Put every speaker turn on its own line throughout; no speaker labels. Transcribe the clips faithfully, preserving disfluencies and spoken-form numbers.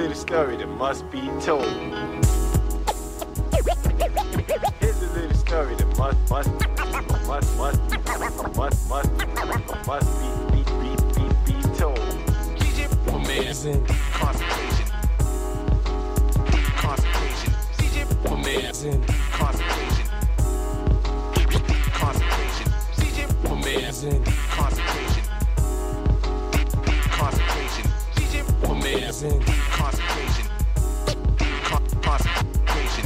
little story that must be told. Here's a little story that must, must, must, must, must, must, must be, be, be, be, be told.
My man's in concentration. Concentration. My man's in concentration. Concentration. My man's in concentration. Concentration. My man's in concentration. Con- concentration.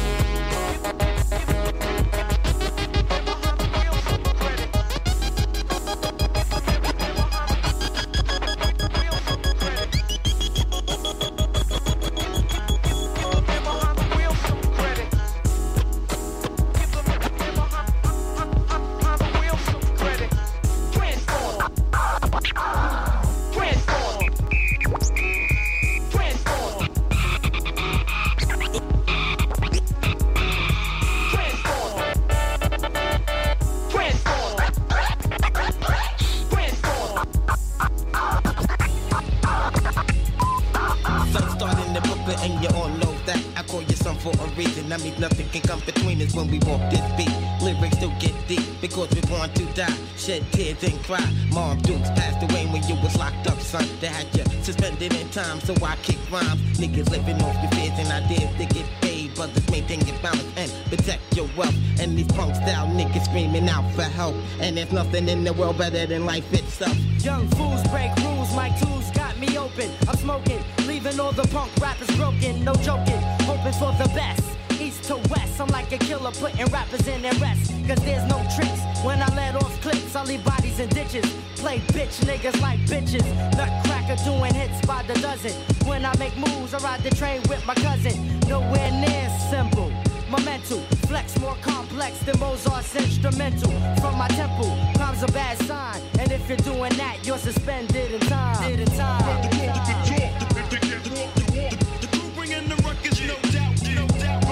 I mean nothing can come between us when we walk this beat. Lyrics still get deep because we want to die. Shed tears and cry. Mom Dukes passed away when you was locked up, son. They had you suspended in time, so I kick rhymes. Niggas living off your fears and ideas to get paid. Brothers maintain your balance and protect your wealth. And these punk style niggas screaming out for help. And there's nothing in the world better than life itself.
Young fools break rules, my tools got me open. I'm smoking, leaving all the punk rappers broken. No joking, hoping for the best. East to west, I'm like a killer putting rappers in their rest. Cause there's no tricks when I let off clips. I leave bodies in ditches. Play bitch niggas like bitches. Nutcracker doing hits by the dozen. When I make moves, I ride the train with my cousin. Nowhere near simple. My mental flex more complex than Mozart's instrumental. From my temple, crime's a bad sign. And if you're doing that, you're suspended in time. Did in time. Did in time.
The crew bringing the ruckus, no doubt, no doubt.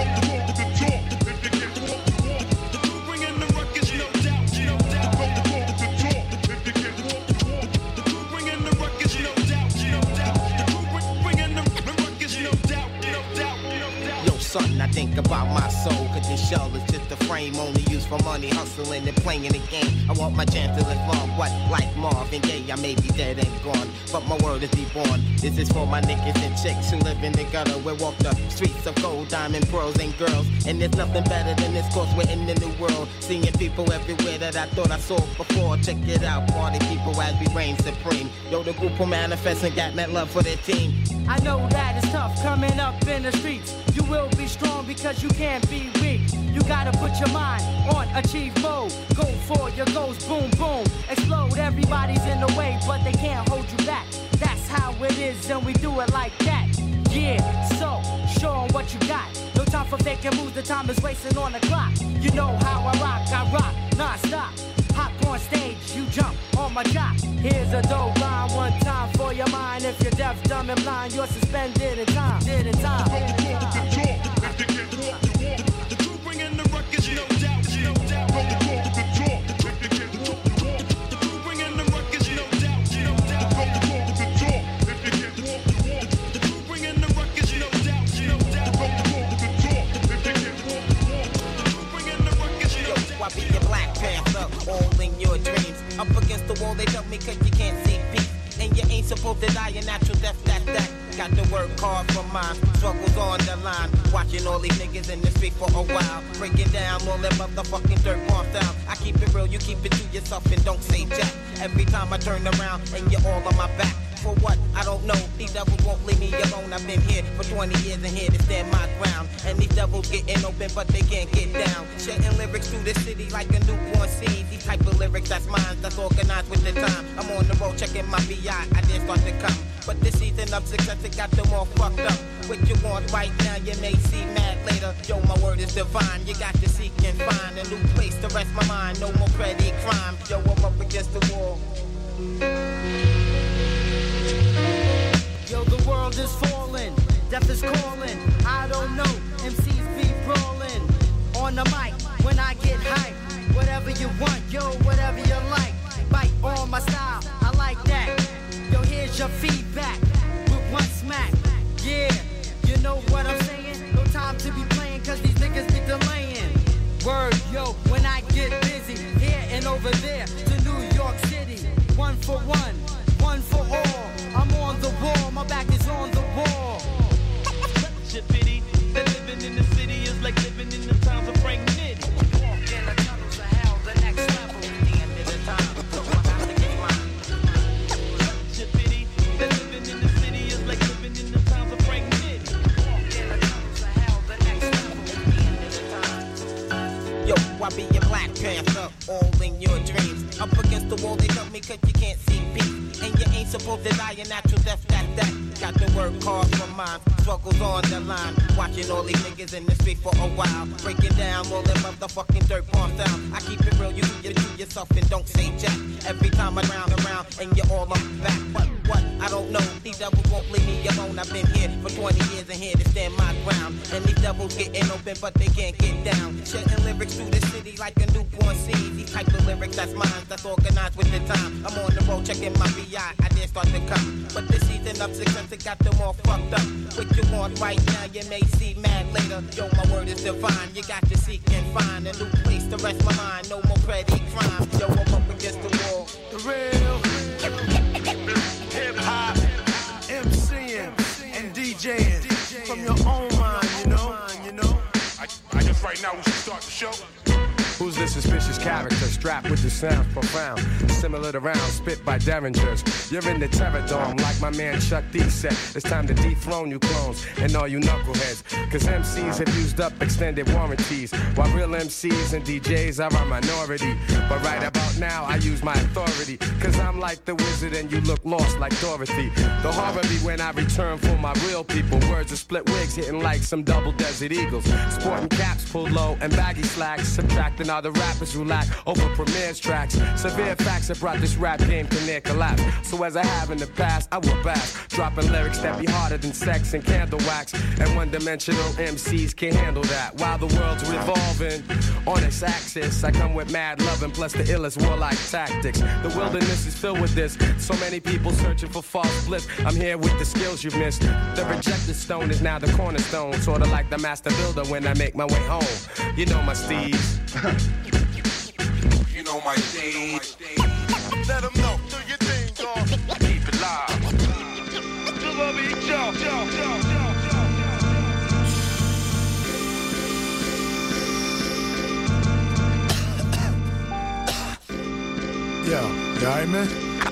Something I think about my soul, cause this shell is just a frame only used for money, hustling and playing the game. I want my chance to live long, what, like Marvin Gaye, I may be dead and gone, but my word is reborn. This is for my niggas and chicks who live in the gutter, we walk the streets of gold, diamond, pearls, and girls. And there's nothing better than this, cause we're in the new world, seeing people everywhere that I thought I saw before. Check it out, party people as we reign supreme. Yo, the group will manifest and got that love for their team.
I know that it's tough coming up in the streets. You will be strong because you can't be weak. You gotta put your mind on achieve mode. Go for your goals, boom, boom. Explode, everybody's in the way, but they can't hold you back. That's how it is, and we do it like that. Yeah, so, show 'em what you got. No time for faking moves, the time is wasting on the clock. You know how I rock, I rock, non-stop. Hop on stage, you jump on my jock. Here's a dope line, one time for your mind. If you're deaf, dumb, and blind, you're suspended in time. Did in time.
The crew bringing the ruckus, no doubt, no doubt. The crew bringing the ruckus, no doubt, no doubt. The crew bringing the ruckus, no doubt, no doubt.
I be your Black Panther, all in your dreams. Up against the wall, they tell me cause you can't see peace. And you ain't supposed to die a natural death, that's that. Got to work hard for mine, struggles on the line. Watching all these niggas in the street for a while. Breaking down all them motherfucking dirt bomb style. I keep it real, you keep it to yourself and don't say jack. Every time I turn around and you're all on my back. For what? I don't know. These devils won't leave me alone. I've been here for twenty years and here to stand my ground. And these devils getting open, but they can't get down. Shedding lyrics through the city like a newborn seed. These type of lyrics, that's mine, that's organized with the time. I'm on the road checking my V I, I didn't start to come. But this season of success, it got them all fucked up. What you want right now, you may see mad later. Yo, my word is divine. You got to seek and find a new place to rest my mind. No more petty crime. Yo, I'm up against the wall.
Yo, the world is falling, death is calling. I don't know, M Cs be brawling. On the mic, when I get hype, whatever you want, yo, whatever you like. Bite on my style, I like that. Yo, here's your feedback with one smack. Yeah. Word, yo, when I get busy, here and over there to New York City. One for one, one for all. I'm on the wall, my back is on the wall.
Shit pity, that living in the city is like living in the times of Frank Nitty.
Walk in the tunnels of hell, the next level. The end of the time, so I got to get mine.
Shit pity, that living in the city is like living in the times of Frank Nitty.
Walk in the tunnels of hell, the next level. The end of the time. Yo, I be your Black Panther, all in your dreams. Up against the wall, they tell me cause you can't see peace. And you ain't supposed to die a natural death, that, that. Got to work hard for mine, struggles on the line. Watching all these niggas in the street for a while. Breaking down all them motherfucking dirt bomb down. I keep it real, you do, you do yourself and don't say jack. Every time I round around and you're all on back. What, what, I don't know, these devils won't leave me alone. I've been here for twenty years and here to stand my ground. And these devils getting open but they can't get down. Shedding lyrics through the city like a newborn seed. These type of lyrics, that's mine, that's organized with the time. I'm on the road checking my V I, I dare start to come. But the season of success, it got them all fucked up. What you want right now, you may see mad later. Yo, my word is divine, you got to seek and find a new place to rest my mind. No more petty crime, yo, I'm up against the wall.
The real hip-hop MCing and DJing from your own mind, you know.
I, I guess right now we should start the show.
Who's this suspicious character strapped with the sounds profound? Similar to rounds spit by derringers. You're in the terror dome like my man Chuck D said. It's time to dethrone you clones and all you knuckleheads. Cause M Cs have used up extended warranties, while real M Cs and D Js are a minority. But right about now I use my authority, cause I'm like the wizard and you look lost like Dorothy. The horror be when I return for my real people. Words of split wigs hitting like some double desert eagles. Sporting caps pulled low and baggy slacks, subtracting all the rappers who lack over Premier's tracks. Severe facts have brought this rap game to near collapse. So as I have in the past, I will back, dropping lyrics that be harder than sex and candle wax. And one-dimensional M Cs can't handle that. While the world's revolving on its axis, I come with mad loving plus the illest warlike tactics. The wilderness is filled with this. So many people searching for false bliss. I'm here with the skills you've missed. The rejected stone is now the cornerstone, sorta like the master builder when I make my way home. You know my steeds.
You know my thing.
Let them know, do your thing, dog.
Keep it live.
To love each other, yo, yo,
Yo, you alright, man?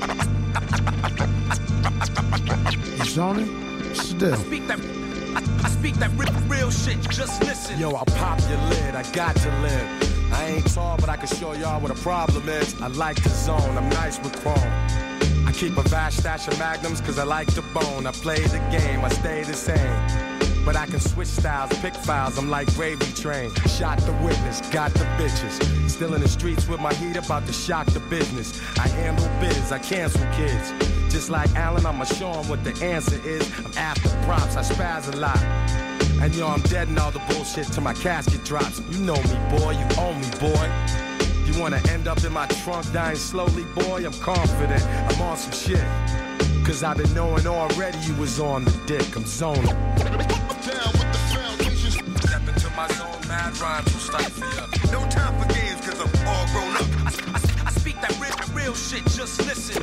You zoning? What's the deal?
speak that, I, I speak that real, real shit, just listen.
Yo, I'll pop your lid, I got to live. I ain't tall, but I can show y'all what a problem is. I like the zone, I'm nice with chrome. I keep a vast stash of magnums cause I like the bone. I play the game, I stay the same. But I can switch styles, pick files, I'm like gravy train. Shot the witness, got the bitches. Still in the streets with my heat about to shock the business. I handle biz, I cancel kids. Just like Allen, I'ma show 'em what the answer is. I'm after props, I spaz a lot. And yo, I'm dead in all the bullshit till my casket drops. You know me, boy, you own me, boy. You wanna end up in my trunk dying slowly, boy? I'm confident, I'm on some shit. Cause I've been knowing already you was on the dick, I'm zoning.
Down with the foundation.
Step into my zone, mad rhymes will stifle ya.
No time for games cause I'm all grown up.
I, I, I speak that real, real shit, just listen.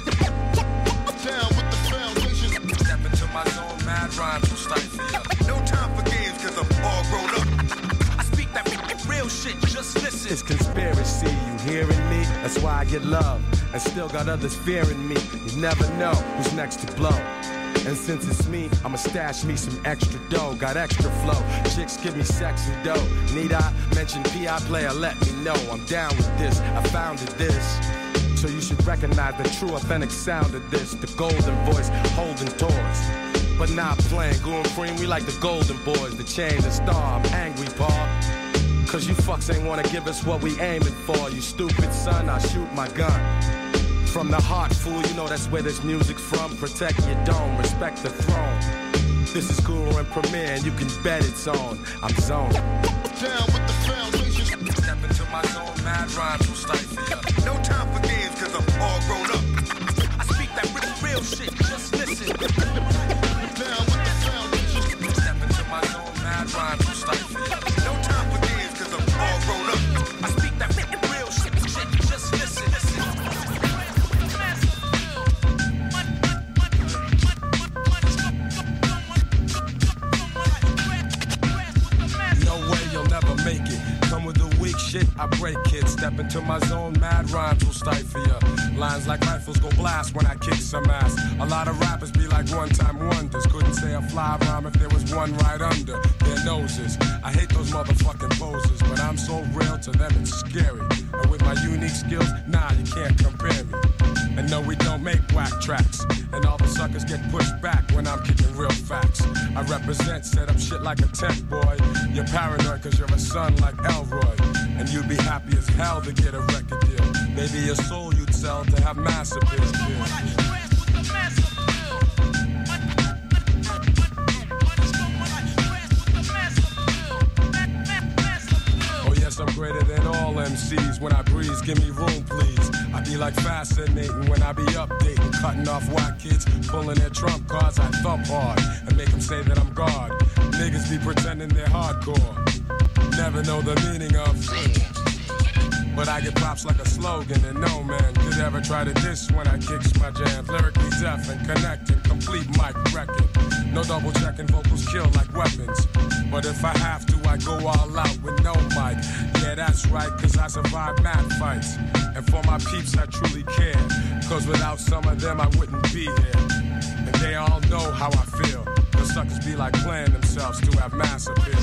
Down with the foundation.
Step into my zone, mad rhymes will stifle ya.
No time for games cause I'm all grown up.
I speak that real shit, just listen.
It's conspiracy, you hearing me? That's why I get love, and still got others fearing me. You never know who's next to blow. And since it's me, I'ma stash me some extra dough. Got extra flow, chicks give me sex and dough. Need I mention P I player? Let me know, I'm down with this, I founded this. So you should recognize the true authentic sound of this. The golden voice holding toys, but not playing. Goon cream, we like the golden boys. The chain, the star, I'm angry, Paul. Cause you fucks ain't wanna give us what we aiming for. You stupid son, I shoot my gun. From the heart, fool, you know that's where this music's from. Protect your dome, respect the throne. This is Guru and Premier, and you can bet it's on. I'm zoned.
Down with the foundation.
Step into my zone, mad rhymes will stifle ya.
No time for games cause I'm all grown up.
I speak that real, real shit, just listen.
Down with the foundation.
Step into my zone, mad rhymes will stifle ya.
No time for games cause I'm all grown up.
I break kids, step into my zone, mad rhymes will stifle ya. Lines like rifles go blast when I kick some ass. A lot of rappers be like one-time wonders. Couldn't say a fly rhyme if there was one right under their noses. I hate those motherfucking poses, but I'm so real to them it's scary. And with my unique skills, nah, you can't compare me. And no, we don't make whack tracks. And all the suckers get pushed back when I'm kicking real facts. I represent, set up shit like a tent boy. You're paranoid cause you're a son like Elroy. And you'd be happy as hell to get a record deal. Maybe your soul you'd sell to have mass appeal. Oh yes, I'm greater than all M Cs. When I breeze, give me room please. I be like fascinating when I be updating, cutting off white kids, pulling their trump cards. I thump hard and make them say that I'm God. Niggas be pretending they're hardcore, never know the meaning of. But I get props like a slogan, and no man could ever try to diss when I kicks my jams. Lyrically deaf and connecting, complete mic record. No double checking, vocals kill like weapons. But if I have to, I go all out with no mic. Yeah, that's right, cause I survive mad fights. And for my peeps, I truly care. Cause without some of them, I wouldn't be here. And they all know how I feel. The suckers be like playing themselves to have mass appeal.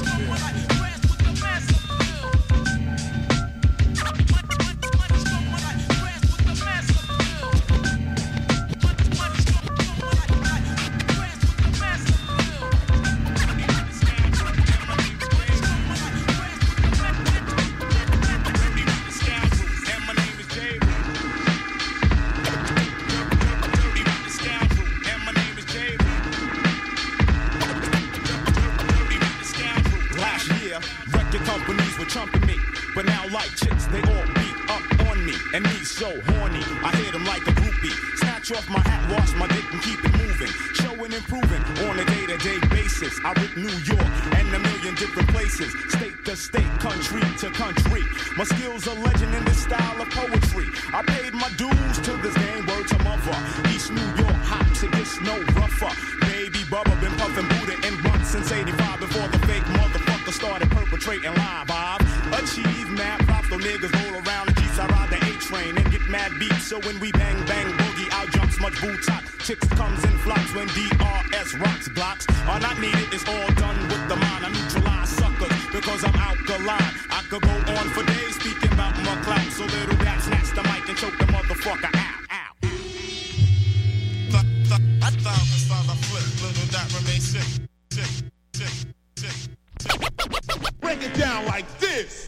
Off my hat, wash my dick and keep it moving. Showing and proving on a day-to-day basis. I rip New York and a million different places. State to state, country to country. My skills are legend in this style of poetry. I paid my dues to this game, word to mother. East New York hops, it gets no rougher. Baby Bubba been puffing Buddha and blunt since eighty-five. Before the fake motherfucker started perpetrating live. I've achieved mad props, though niggas roll around the Jeeps. I ride the A-train and get mad beats. So when we bang, bang, boogie, out jumps much boot top. Chicks comes in flocks when D R S rocks blocks. Are not needed, it's all done with the mind. I neutralize suckers because I'm alkaline. I could go on for days speaking about my clout. So little rap snatch the mic and choke the motherfucker out. Out.
I thought as far as I flip, little dot remains sick, sick, sick, sick, sick. Break it down like this.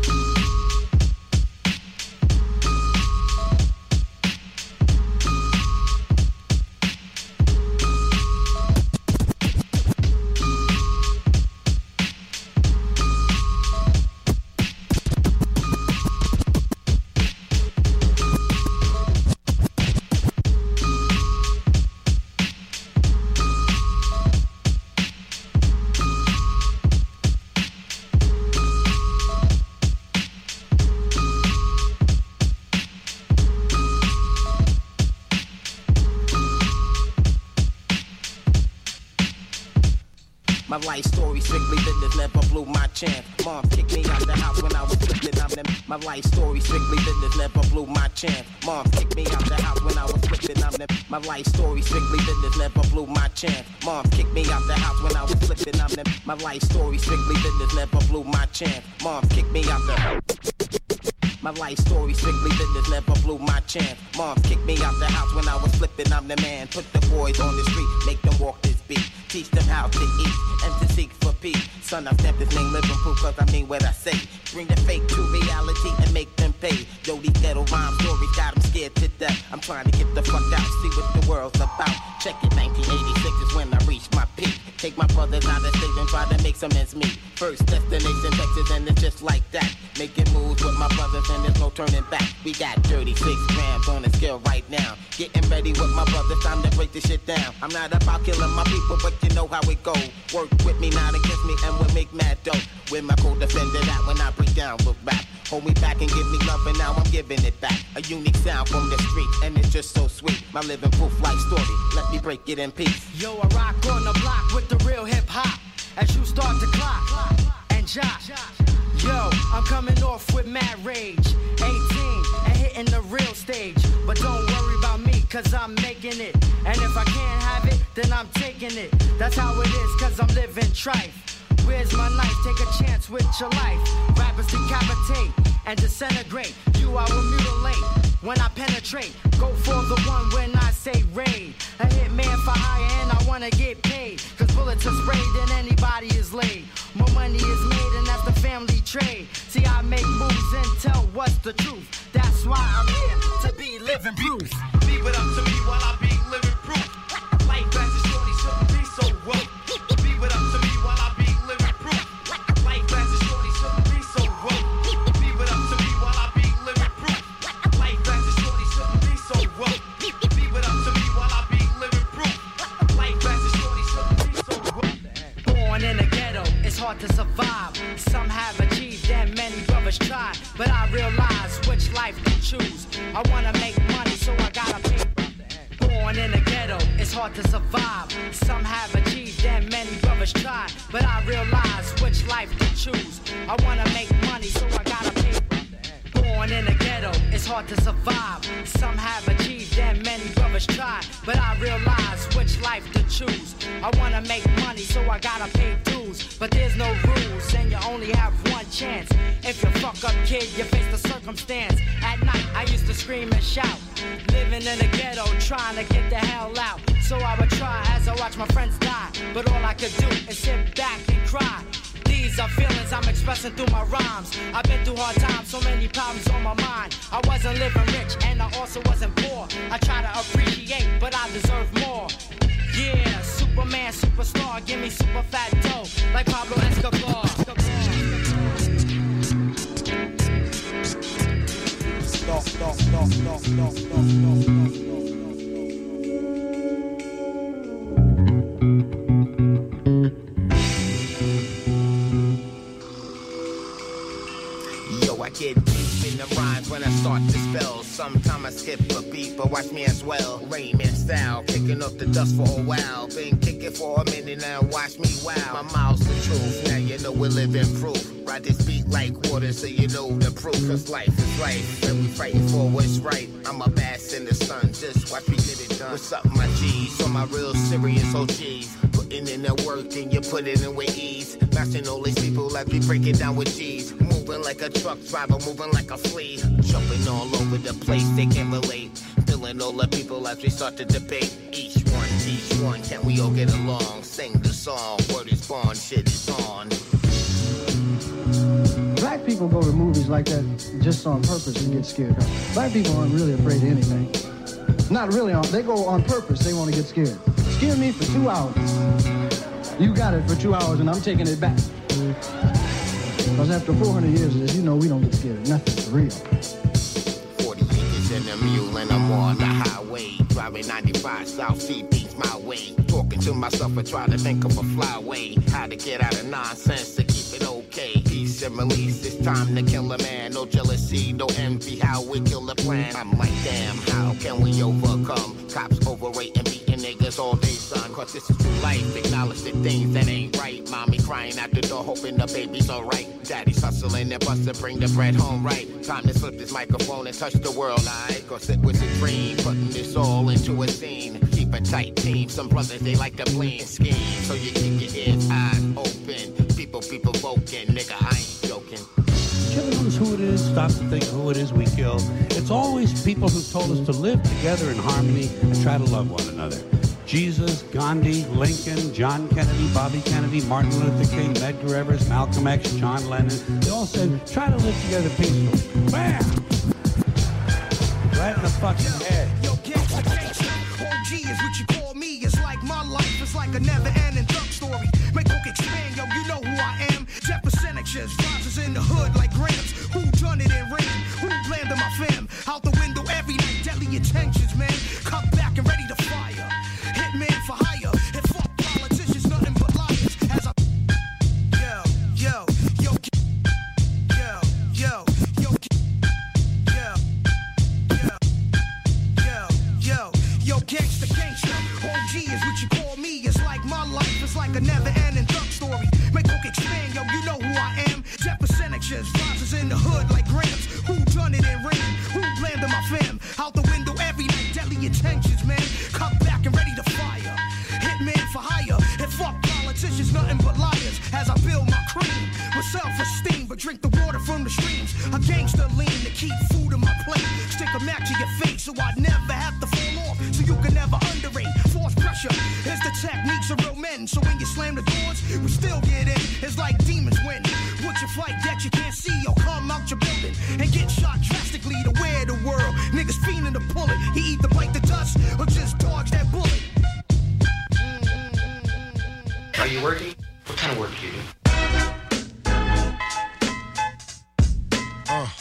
My life story strictly business, never blew my chance. Mom kicked me out the house when I was flipping. I'm the, my life story strictly business, never blew my chance. Mom kicked me out the house when I was flipping. I'm the, my life story strictly business, never blew my chance. Mom kicked me out the house when I was flipping. I'm the, my life story strictly business, never blew my chance. Mom kicked me out the house. My life story strictly business, never blew my chance. Mom kicked me out the house when I was flipping. I'm the man. Put the boys on the street, make them walk this beat. Teach them how to eat and to seek for peace. Son, I've stepped this name living proof cause I mean what I say. Bring the fake to reality and make them pay. Yo, these ghetto rhyme stories got them scared to death. I'm trying to get the fuck out, see what the world's about. Check it, nineteen eighty-six is when I reached my peak. Take my brothers out of state and try to make some ends meet. First destination Texas and it's just like that. Making moves with my brothers and there's no turning back. We got thirty-six grams on the scale right now. Getting ready with my brothers, time to break this shit down. I'm not about killing my people, but you know how it go. Work with me, not against me, and we'll make mad dough. With my co-defender that when I break down with rap. Hold me back and give me love, and now I'm giving it back. A unique sound from the street, and it's just so sweet. My living proof life story, let me break it in peace.
Yo, I rock on the block with the real hip hop. As you start to clock and jock. Yo, I'm coming off with mad rage. eighteen and hitting the real stage. But don't worry about me, cause I'm making it. And if I can't have it, then I'm taking it. That's how it is, cause I'm living trife. Where's my knife? Take a chance with your life. Rappers decapitate and disintegrate. You I will mutilate when I penetrate. Go for the one when I say raid. A hitman for hire and I wanna get paid. Cause bullets are sprayed and anybody is laid. More money is made and that's the family trade. See, I make moves and tell what's the truth. That's why I'm here to be living proof.
Leave it up to me while I be living proof. Life as a shorty shouldn't be so rough. Leave it up to me while I be living proof. Life as a shorty shouldn't be so rough. Leave it up to me while I be living proof. Life as a shorty shouldn't be so rough. Leave it up to me while I be living proof. Life as a shorty shouldn't be so rough.
Born in the ghetto, it's hard to survive. Some have achieved and many brothers try. But I realize which life to choose. I wanna make money, so I gotta pay. Born in the ghetto, it's hard to survive. Some have achieved and many brothers try. But I realize which life to choose. I wanna make money, so I gotta pay. Born in the ghetto, it's hard to survive. Some have achieved and many brothers try. But I realize which life to choose. I wanna make money, so I gotta pay dues. But there's no rules, and you only have one chance. If you fuck up, kid, you face the circumstance. At night, I used to scream and shout. Living in the ghetto, trying to get the hell out. So I would try as I watch my friends die. But all I could do is sit back and cry. These are feelings I'm expressing through my rhymes. I've been through hard times, so many problems on my mind. I wasn't living rich and I also wasn't poor. I try to appreciate, but I deserve more. Yeah, Superman, superstar, give me super fat dough, like Pablo Escobar.
Stop, stop, stop, stop, stop, stop, stop.
I get deep in the rhymes when I start to spell. Sometimes I skip a beat, but watch me as well. Raymond style, kicking up the dust for a while. Been kicking for a minute now, watch me wow. My mouth's the truth, now you know we're living proof. Ride this beat like water so you know the proof. Cause life is life, and we fighting for what's right. I'm a bass in the sun, just watch me get it done. What's up my G's, on my real serious O Gs. Putting in the work and you put it in with ease. Matching all these people like we break it down with G's. Moving like a truck driver, moving like a flea. Jumping all over the place, they can relate. Filling all the people as we start to debate. Each one, each one, can we all get along? Sing the song, word is born, shit is on.
Black people go to movies like that just on purpose and get scared. Black people aren't really afraid of anything. Not really on, they go on purpose, they want to get scared. Scare me for two hours. You got it for two hours and I'm taking it back. Because after four hundred years of this, you know we don't get scared of nothing for real.
forty acres in a mule and I'm on the highway. Driving ninety-five South Sea Beach my way. Talking to myself and trying to think of a flyway. How to get out of nonsense to keep it okay. Peace and release, it's time to kill a man. No jealousy, no envy, how we kill the plan. I'm like, damn, how can we overcome? Cops overrate and beating niggas all day, son. Cause this is true life, acknowledge the things that ain't right. Mommy crying at the door, hoping the baby's alright. Daddy's hustling and bustin', bring the bread home right. Time to flip this microphone and touch the world, alright? Cause it was a dream, putting this all into a scene. Keep a tight team, some brothers they like to play and scheme. So you keep your ears, eyes open. People, people voking, nigga, I ain't joking.
Did you ever notice who it is? Stop to think who it is we kill. It's always people who told us to live together in harmony and try to love one another. Jesus, Gandhi, Lincoln, John Kennedy, Bobby Kennedy, Martin Luther King, Medgar Evers, Malcolm X, John Lennon. They all said, try to live together peacefully. Bam! Right in the fucking head.
Yo, gangsta, gangsta. O G is what you call me. It's like my life. It's like a never-ending thug story. Make hook expand, yo, you know who I am. Jet percentages, rises in the hood like grams. Who done it in rain? Who landed my fam? Out the window every night, deadly intentions, man. Cut back and ready to fire. Hitman for hire. And fuck politicians, nothing but liars. As I yo, yo, yo, yo, yo, yo, yo, yo, yo, yo, yo, gangsta, gangsta. O G is what you call me. It's like my life. It's like a never-ending thug story. Make hook expand, yo, you know who I am. Jet percentages, self-esteem, but drink the water from the streams. A gangster lean to keep food in my plate. Stick a match to your face so I never have to fall off. So you can never underrate. Force pressure is the techniques of real men. So when you slam the doors, we still get in. It's like demons win. What's your flight that you can't see? Yo, come out your building and get shot drastically to wear the world. Niggas fiending to pull it. He either bite the dust or just dodge that bullet.
Are you working? What kind of work do you do?
Uh.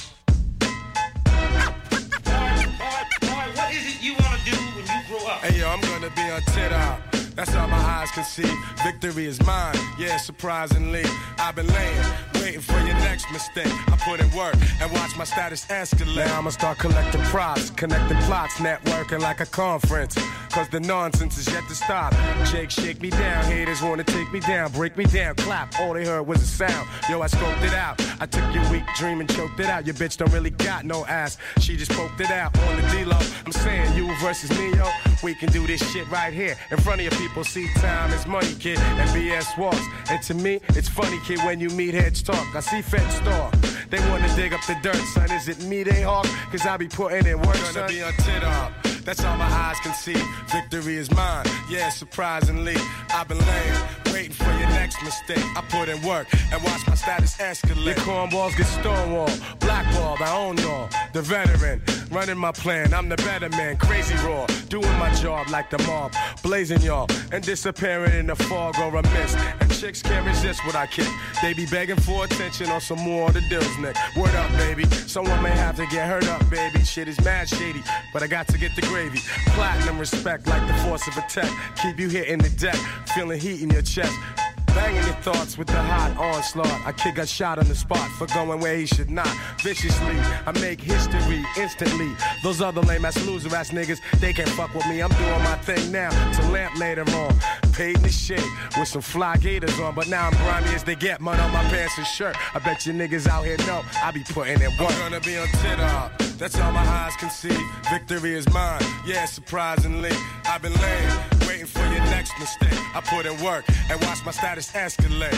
What is it you want to do when you grow up?
Hey yo, I'm gonna be on Twitter. That's all my eyes can see. Victory is mine. Yeah, surprisingly, I've been laying, waiting for your next mistake. I put in work and watch my status escalate. Now I'ma start collecting props, connecting plots, networking like a conference. Cause the nonsense is yet to stop. Jake, shake me down. Haters wanna take me down, break me down, clap. All they heard was a sound. Yo, I scoped it out. I took your weak dream and choked it out. Your bitch don't really got no ass. She just poked it out on the D-Lo. I'm saying you versus me, yo. We can do this shit right here in front of your people. See, time is money, kid, and B S walks. And to me, it's funny, kid, when you meet heads talk. I see feds talk. They wanna dig up the dirt, son. Is it me they hawk? Cause I be putting in work, son. Gonna be on tit-up. That's all my eyes can see. Victory is mine. Yeah, surprisingly, I've been laying, waiting for your next mistake. I put in work and watch my status escalate. Your cornballs get stonewalled, blackballed. I own y'all. The veteran, running my plan. I'm the better man. Crazy raw, doing my job like the mob, blazing y'all and disappearing in the fog or a mist. And chicks can't resist what I kick. They be begging for attention on some more of the deals, Nick. Word up, baby. Someone may have to get hurt up, baby. Shit is mad shady, but I got to get the gravy. Platinum respect like the force of a tech. Keep you hitting the deck, feeling heat in your chest. Banging your thoughts with the hot onslaught. A kid got shot on the spot for going where he should not. Viciously, I make history instantly. Those other lame ass loser ass niggas, they can't fuck with me. I'm doing my thing now to lamp later on. Paid in the shade with some fly gators on, but now I'm grimy as they get. Mud on my pants and shirt. I bet you niggas out here know I be putting in work. I'm gonna be on Twitter. That's all my eyes can see. Victory is mine. Yeah, surprisingly, I've been laying, waiting for your next mistake. I put in work and watch my status escalate.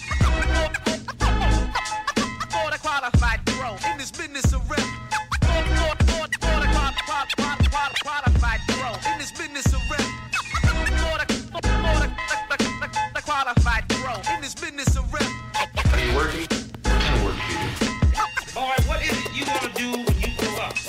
For the qualified pro in this business of rap. For the qualified pro in this business of rap. For the qualified pro in this business of rap.
Are you working? What kind of work do you do?
Boy, what is it you want to do when you grow up?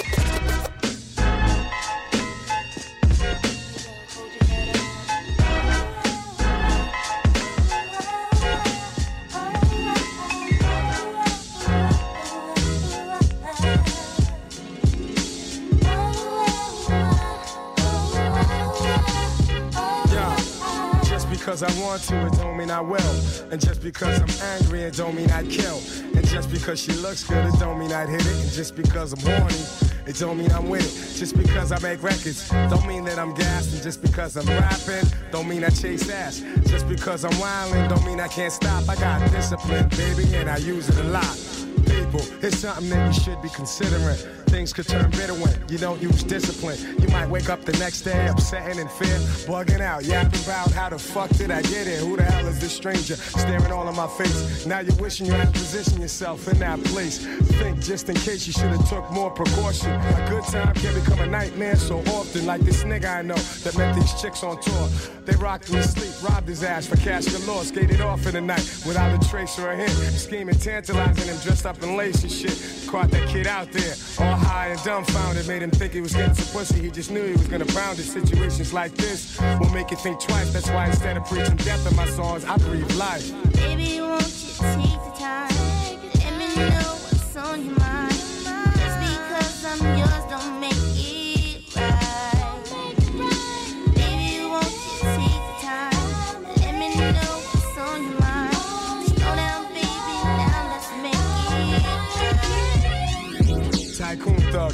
Because I want to, it don't mean I will. And just because I'm angry, it don't mean I'd kill. And just because she looks good, it don't mean I'd hit it. And just because I'm horny, it don't mean I'm with it. Just because I make records, don't mean that I'm gassed. And just because I'm rapping, don't mean I chase ass. Just because I'm wildin', don't mean I can't stop. I got discipline, baby, and I use it a lot. People, it's something that you should be considering. Things could turn bitter when you don't use discipline. You might wake up the next day upsetting in fear, bugging out, yapping about how the fuck did I get here? Who the hell is this stranger staring all in my face? Now you're wishing you had positioned yourself in that place. Think just in case you should have took more precaution. A good time can become a nightmare so often. Like this nigga I know that met these chicks on tour. They rocked him to sleep, robbed his ass for cash galore, skated off in the night without a trace or a hint. Scheming, tantalizing him, dressed up in lace and shit. Caught that kid out there, all high and dumbfounded. Made him think he was getting some pussy, he just knew he was gonna pound it. Situations like this will make you think twice. That's why instead of preaching death in my songs, I breathe life.
Baby, won't you take the time? Let me know what's on your mind. Just because I'm yours don't make it right. Baby, won't you take the time? Let me know what's on your mind. Slow down, baby, now let's make it right.
Tycoon thug, he made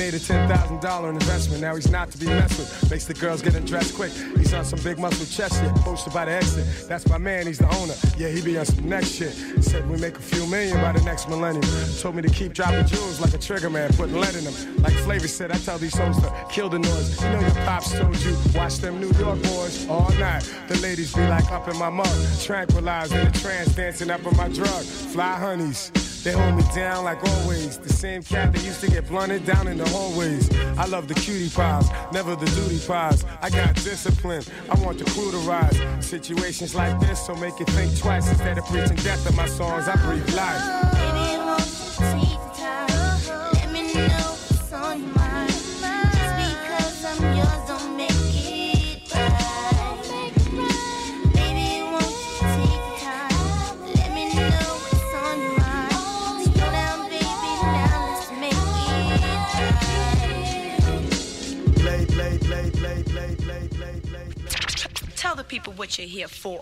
made a ten thousand dollars investment, now he's not to be messed with. Makes the girls get undressed quick. He's on some big muscle chest shit, posted by the exit. That's my man, he's the owner. Yeah, he be on some next shit. Said we make a few million by the next millennium. Told me to keep dropping jewels like a trigger man, putting lead in them. Like Flavor said, I tell these hoes to kill the noise. You know your pops told you, watch them New York boys all night. The ladies be like up in my mug, tranquilized in a trance, dancing up in my drug. Fly honeys. They hold me down like always. The same cat that used to get blunted down in the hallways. I love the cutie pies, never the duty pies. I got discipline, I want the crew to rise. Situations like this, so make you think twice. Instead of preaching death in my songs, I breathe life.
Baby, won't you take the time? Let me know what's on your mind. Just because I'm yours don't make it right. Baby, won't you take the time? Let me know what's on your mind. Slow down, baby, now let's make it right.
Late, late, late, late, late, late, late, late.
Tell the people what you're here for.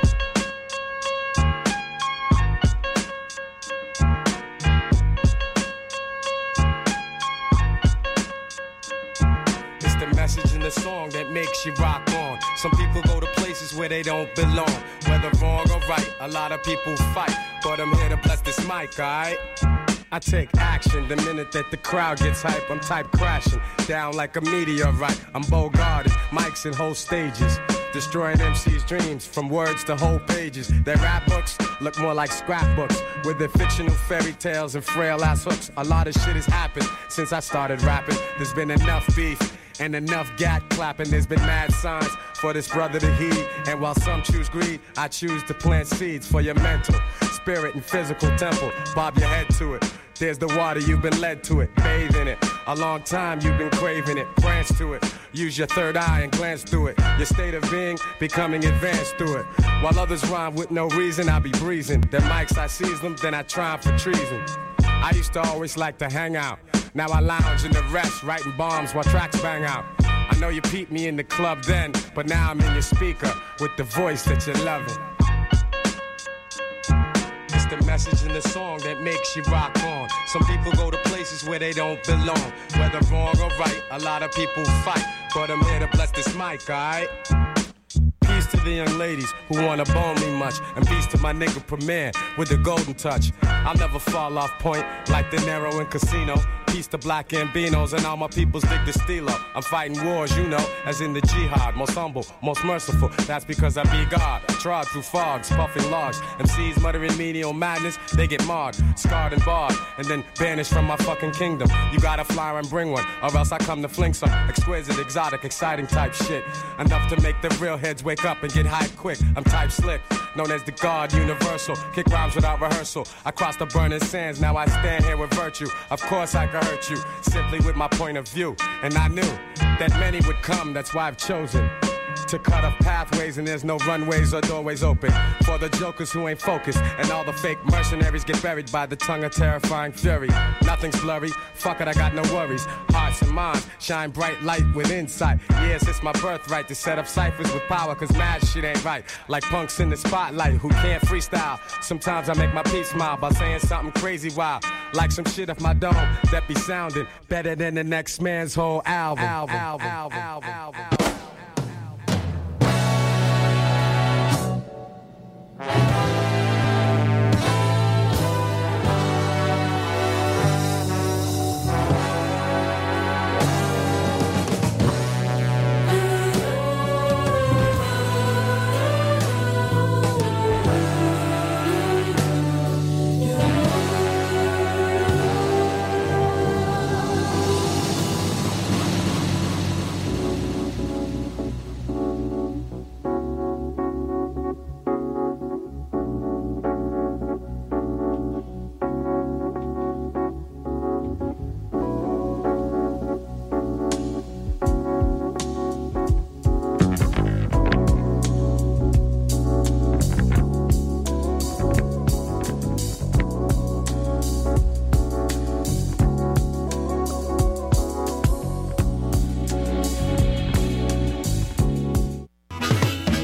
Message in the song that makes you rock on. Some people go to places where they don't belong. Whether wrong or right, a lot of people fight. But I'm here to bless this mic, alright? I take action the minute that the crowd gets hype. I'm type crashing down like a meteorite. I'm Bogarted, mics and whole stages. Destroying M C's dreams from words to whole pages. Their rap books look more like scrapbooks with their fictional fairy tales and frail ass hooks. A lot of shit has happened since I started rapping. There's been enough beef and enough gat clapping. There's been mad signs for this brother to heed. And while some choose greed, I choose to plant seeds for your mental, spirit, and physical temple. Bob your head to it. There's the water, you've been led to it. Bathe in it. A long time you've been craving it. Branch to it. Use your third eye and glance through it. Your state of being becoming advanced through it. While others rhyme with no reason, I be breezing. Their mics, I seize them, then I try 'em for treason. I used to always like to hang out. Now I lounge in the rest, writing bombs while tracks bang out. I know you peeped me in the club then, but now I'm in your speaker with the voice that you're loving. It's the message in the song that makes you rock on. Some people go to places where they don't belong. Whether wrong or right, a lot of people fight. But I'm here to bless this mic, alright? Peace to the young ladies who wanna bone me much. And peace to my nigga Premier with the golden touch. I'll never fall off point like De Niro in Casino. Peace to black Gambinos and all my peoples dig the steel up. I'm fighting wars, you know, as in the jihad. Most humble, most merciful, that's because I be God. I trod through fogs, puffing logs. M Cs muttering menial madness, they get marred, scarred and barred, and then banished from my fucking kingdom. You gotta fly and bring one, or else I come to fling some exquisite, exotic, exciting type shit. Enough to make the real heads wake up and get hyped quick. I'm type slick, known as the God Universal. Kick rhymes without rehearsal. I crossed the burning sands, now I stand here with virtue. Of course I could hurt you, simply with my point of view. And I knew that many would come, that's why I've chosen to cut off pathways, and there's no runways or doorways open for the jokers who ain't focused, and all the fake mercenaries get buried by the tongue of terrifying fury. Nothing's blurry, fuck it, I got no worries. Hearts and minds shine bright light with insight. Yes, it's my birthright to set up ciphers with power, cause mad shit ain't right. Like punks in the spotlight who can't freestyle. Sometimes I make my peace smile by saying something crazy wild, like some shit off my dome that be sounding better than the next man's whole album. album, album, album, album, album.